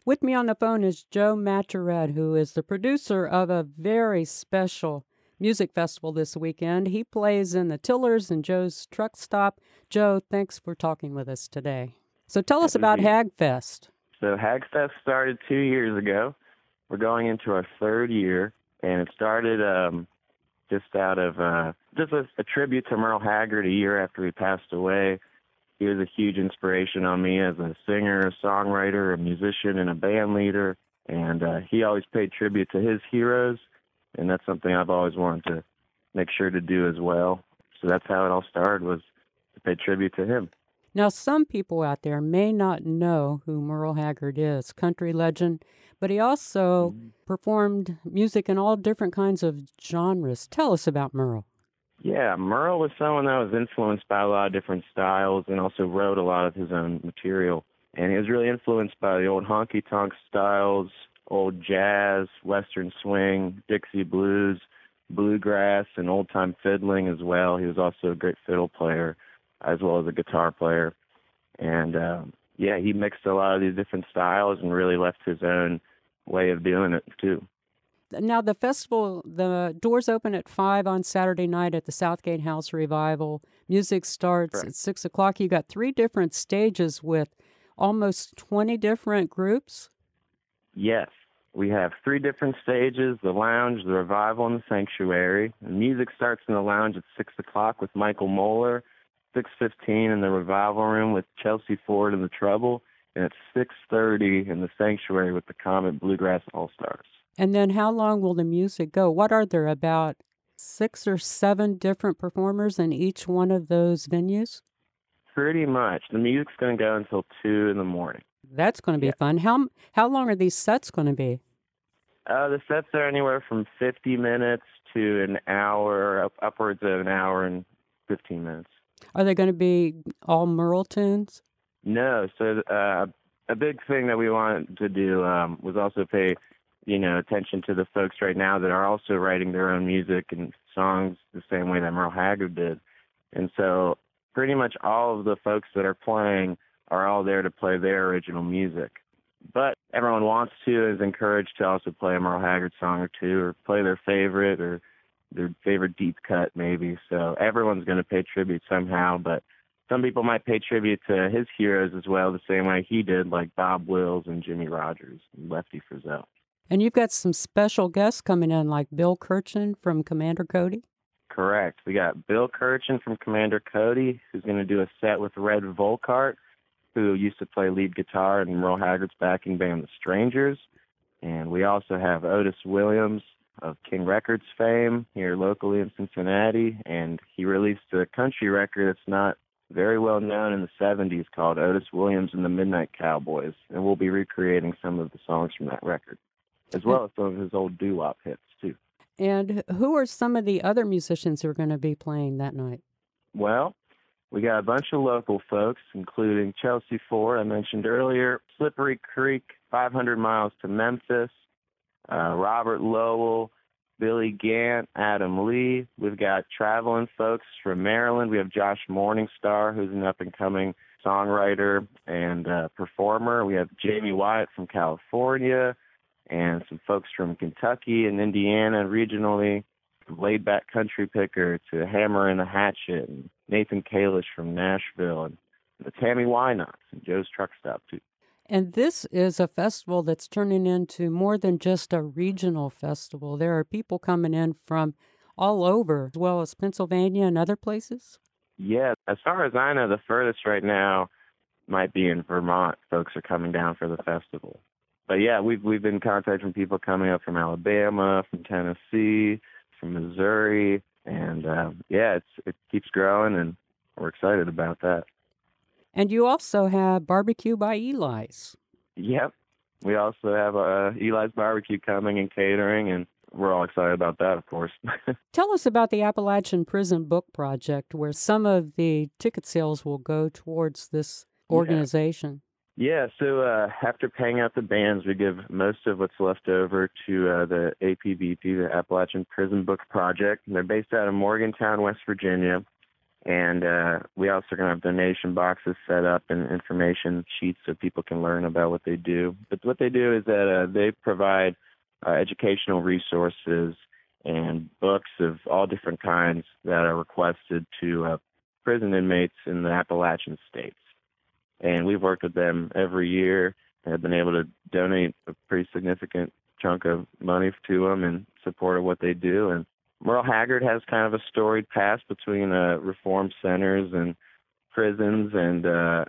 With me on the phone is Joe Matured, who is the producer of a very special music festival this weekend. He plays in the Tillers and Joe's Truck Stop. Joe, thanks for talking with us today. So tell us Happy to about be here. Hagfest. So Hagfest started 2 years ago. We're going into our third year, and it started just out of just a tribute to Merle Haggard a year after he passed away. He was a huge inspiration on me as a singer, a songwriter, a musician, and a band leader. And he always paid tribute to his heroes, and that's something I've always wanted to make sure to do as well. So that's how it all started, was to pay tribute to him. Now, some people out there may not know who Merle Haggard is, country legend, but he also performed music in all different kinds of genres. Tell us about Merle. Yeah, Merle was someone that was influenced by a lot of different styles and also wrote a lot of his own material. And he was really influenced by the old honky-tonk styles, old jazz, western swing, Dixie blues, bluegrass, and old-time fiddling as well. He was also a great fiddle player as well as a guitar player. And, he mixed a lot of these different styles and really left his own way of doing it, too. Now, the festival, the doors open at 5 on Saturday night at the Southgate House Revival. Music starts Correct. at 6 o'clock. You got 3 different stages with almost 20 different groups. Yes. We have 3 different stages, the lounge, the revival, and the sanctuary. The music starts in the lounge at 6 o'clock with Michael Moeller, 6:15 in the revival room with Chelsea Ford and the Trouble, and at 6:30 in the sanctuary with the Comet Bluegrass All-Stars. And then how long will the music go? What are there, about 6 or 7 different performers in each one of those venues? Pretty much. The music's going to go until 2 in the morning. That's going to be fun. How long are these sets going to be? The sets are anywhere from 50 minutes to an hour, upwards of an hour and 15 minutes. Are they going to be all Merle tunes? No. So a big thing that we wanted to do was also pay attention to the folks right now that are also writing their own music and songs the same way that Merle Haggard did. And so pretty much all of the folks that are playing are all there to play their original music. But everyone wants to, is encouraged to also play a Merle Haggard song or two, or play their favorite or their favorite deep cut maybe. So everyone's going to pay tribute somehow, but some people might pay tribute to his heroes as well, the same way he did, like Bob Wills and Jimmy Rogers and Lefty Frizzell. And you've got some special guests coming in, like Bill Kirchen from Commander Cody? Correct. We got Bill Kirchen from Commander Cody, who's going to do a set with Red Volkart, who used to play lead guitar in Merle Haggard's backing band, The Strangers. And we also have Otis Williams of King Records fame here locally in Cincinnati. And he released a country record that's not very well known in the 70s called Otis Williams and the Midnight Cowboys. And we'll be recreating some of the songs from that record, as well as some of his old doo-wop hits, too. And who are some of the other musicians who are going to be playing that night? Well, we got a bunch of local folks, including Chelsea Ford, I mentioned earlier, Slippery Creek, 500 miles to Memphis, Robert Lowell, Billy Gant, Adam Lee. We've got traveling folks from Maryland. We have Josh Morningstar, who's an up-and-coming songwriter and performer. We have Jamie Wyatt from California, and some folks from Kentucky and Indiana regionally, from laid-back country picker to Hammer and the Hatchet, and Nathan Kalish from Nashville, and the Tammy Wynocks and Joe's Truck Stop, too. And this is a festival that's turning into more than just a regional festival. There are people coming in from all over, as well as Pennsylvania and other places? Yeah, as far as I know, the furthest right now might be in Vermont. Folks are coming down for the festival. But yeah, we've been contacting people coming up from Alabama, from Tennessee, from Missouri, and it keeps growing, and we're excited about that. And you also have Barbecue by Eli's. Yep. We also have Eli's Barbecue coming and catering, and we're all excited about that, of course. Tell us about the Appalachian Prison Book Project, where some of the ticket sales will go towards this organization. Yeah, so after paying out the bands, we give most of what's left over to the APBP, the Appalachian Prison Book Project. And they're based out of Morgantown, West Virginia. And we also are going to have donation boxes set up and information sheets so people can learn about what they do. But what they do is that they provide educational resources and books of all different kinds that are requested to prison inmates in the Appalachian states. And we've worked with them every year and have been able to donate a pretty significant chunk of money to them in support of what they do. And Merle Haggard has kind of a storied past between reform centers and prisons, and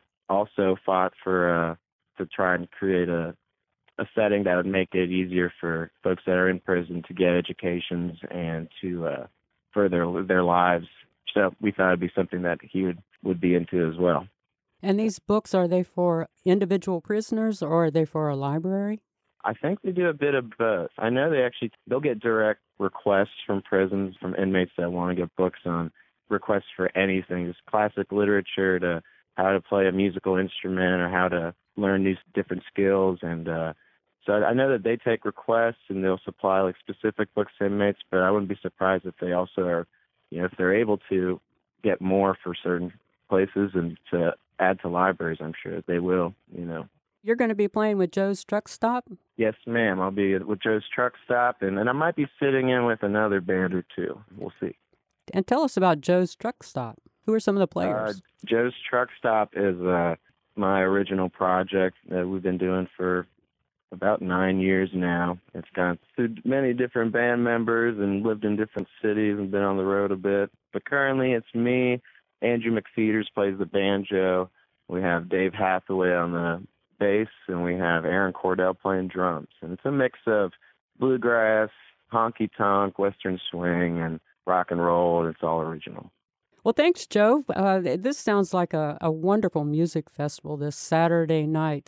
also fought for to try and create a setting that would make it easier for folks that are in prison to get educations and to further their lives. So we thought it'd be something that he would be into as well. And these books, are they for individual prisoners or are they for a library? I think they do a bit of both. I know they'll get direct requests from prisons, from inmates that want to get books on requests for anything, just classic literature to how to play a musical instrument or how to learn these different skills. And so I know that they take requests and they'll supply like specific books to inmates, but I wouldn't be surprised if they also are, if they're able to get more for certain places and to add to libraries, I'm sure they will, You're going to be playing with Joe's Truck Stop? Yes, ma'am. I'll be with Joe's Truck Stop, and I might be sitting in with another band or two. We'll see. And tell us about Joe's Truck Stop. Who are some of the players? Joe's Truck Stop is my original project that we've been doing for about 9 years now. It's gone through many different band members and lived in different cities and been on the road a bit. But currently it's me. Andrew McFeeters plays the banjo. We have Dave Hathaway on the bass, and we have Aaron Cordell playing drums. And it's a mix of bluegrass, honky-tonk, western swing, and rock and roll. It's all original. Well, thanks, Joe. This sounds like a wonderful music festival this Saturday night,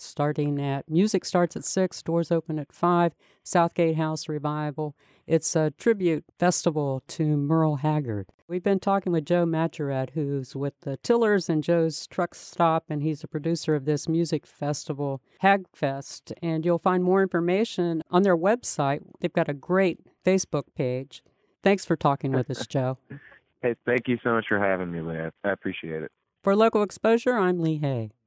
music starts at 6, doors open at 5, Southgate House Revival. It's a tribute festival to Merle Haggard. We've been talking with Joe Maturad, who's with the Tillers and Joe's Truck Stop, and he's a producer of this music festival, Hagfest. And you'll find more information on their website. They've got a great Facebook page. Thanks for talking with us, Joe. Hey, thank you so much for having me, Leah. I appreciate it. For Local Exposure, I'm Lee Hay.